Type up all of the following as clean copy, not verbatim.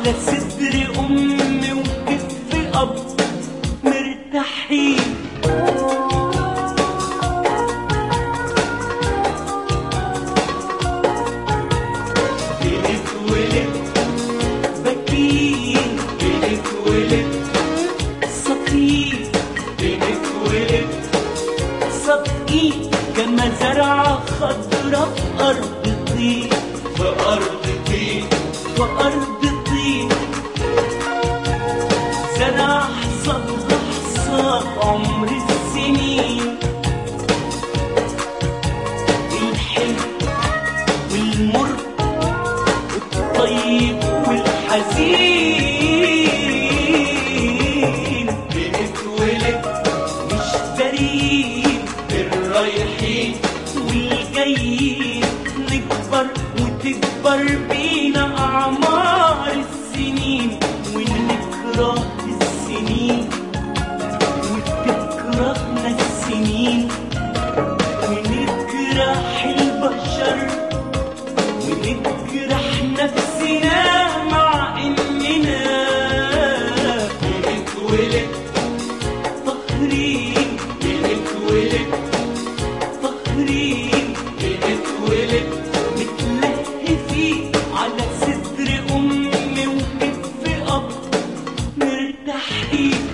على صدر أمي وكتف أب مرتاحين. بنتولد بكين، بنتولد صديق، بنتولد صدقين كما زرعة خضرا في أرض طين، في أرض طين، في أرض طين. زرع حصادها حصاد عمر السنين، الحلو والمر والطيب والحزين. بنتولد مش دارين بالرايحين والجايين، نكبر وتكبر بينا أعمار السنين، ونكره السنين وتكرهنا السنين، ونكره البشر ونكره نفسنا مع إننا بنتولد فخرين، بنتولد فخرين، بنتولد متلهفين على صدر أمي وكتف أب مرتاحين.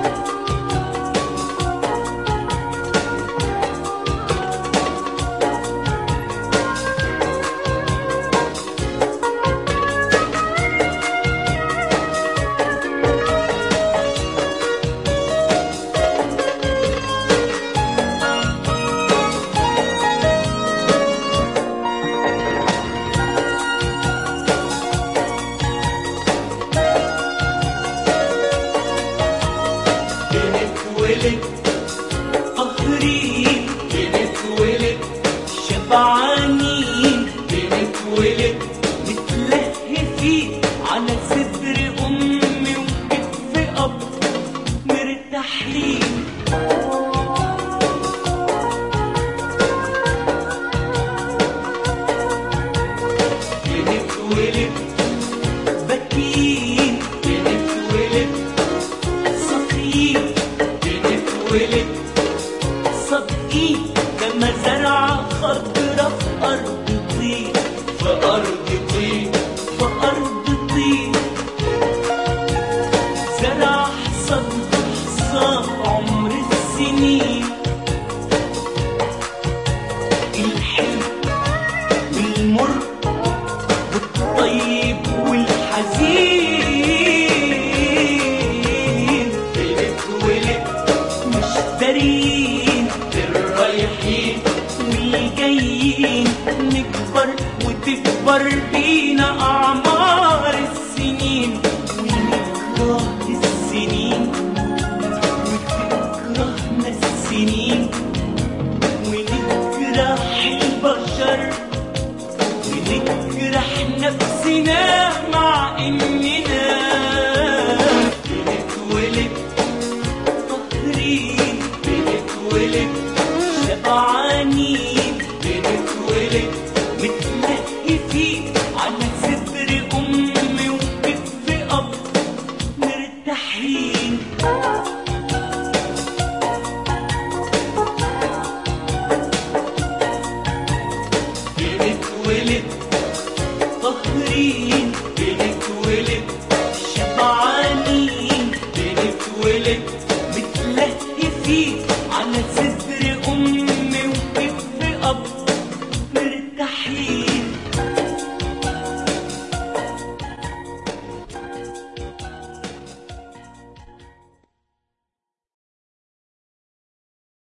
بنتولد فخرين، بنتولد شبعانين، بنتولد متلهفين على صدر أمي وكتف أب مرتاحين. بنتولد بكين، بنتولد صفين، بنتولد صدقين كما زرعة خضرا في أرض طين، في أرض طين، في أرض طين. زرع حصادها حصاد عمر السنين، الحلو والمر والطيب والحزين. بنتولد مش دارين بالرايحين والجايين، نكبر وتكبر بينا أعمار السنين، ونكره السنين وتكرهنا السنين، ونكره البشر ونكره نفسنا مع إن